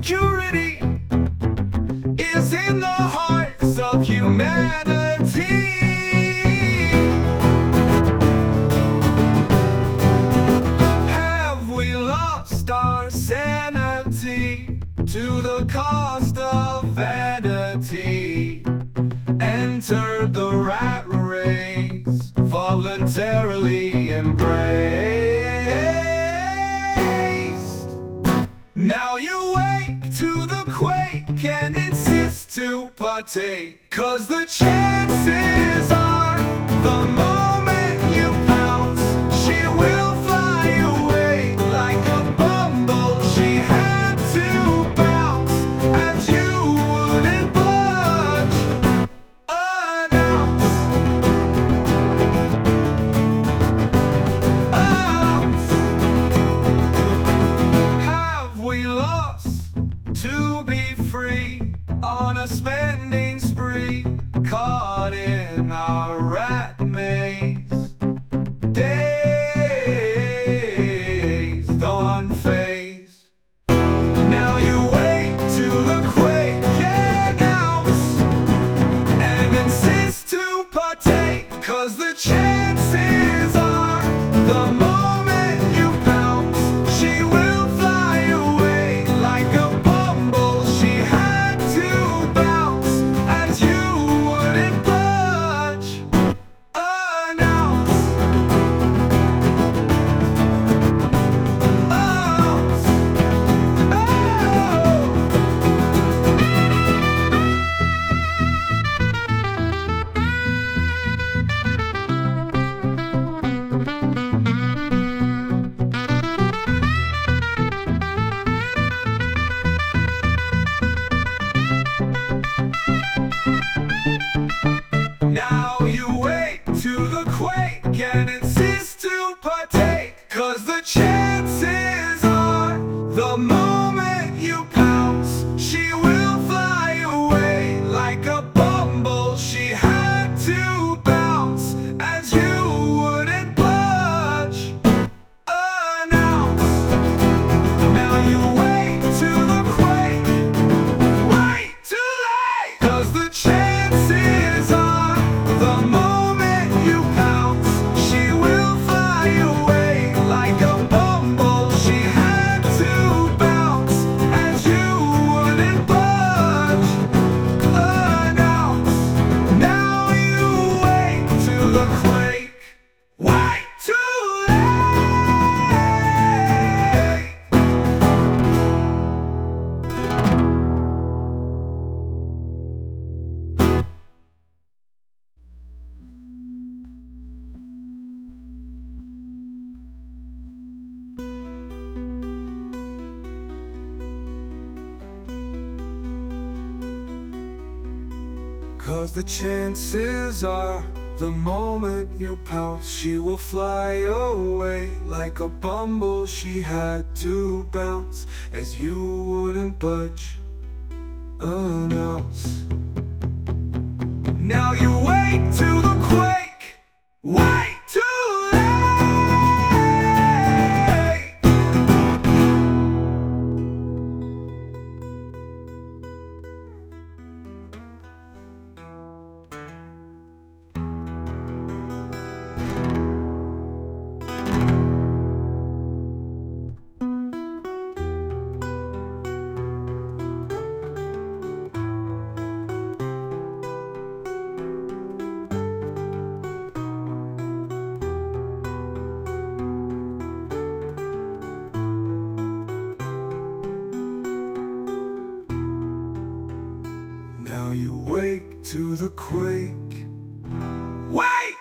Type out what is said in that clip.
insecurity is in the hearts of humanity. Have we lost our sanity to the cost of vanity? Entered the rat race, voluntarily embraced. Now you wake to the quake and insist to partake, 'cause the chances are the moment you pounce, she will fly away like a bumble. She had to bounce and you wouldn't budge an ounce. Have we lost to be free on a spending spree, caught in our rat maze, dazed, unfazed? Now you wake to the quake and ounce and insist to partake, 'cause the chances are the moment you pounce, she will fly away like a bumble. She had to bounce and you wouldn't budge an ounce. Ounce. Now you wake to the quake and insist to partake, 'cause the chances are the moment you pounce, she will fly away like a bumble. She had to bounce and you wouldn't budge an ounce. Now you wake to the quake, way too late, 'cause the chances are the moment you pounce, she will fly away like a bumble. She had to bounce and you wouldn't budge an ounce. Now you wake to the quake, way too late. Cause the chances are the moment you pounce, she will fly away like a bumble. She had to bounce as you wouldn't budge an ounce. Now you wake to the quake, way too late. Now you wake to the quake, wait!